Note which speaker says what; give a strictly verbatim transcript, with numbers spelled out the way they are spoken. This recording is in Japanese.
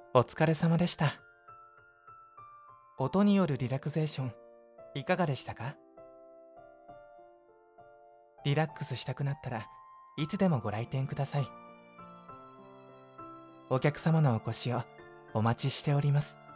Speaker 1: お疲れ様でした。音によるリラクゼーション、いかがでしたか？リラックスしたくなったらいつでもご来店ください。お客様のお越しをお待ちしております。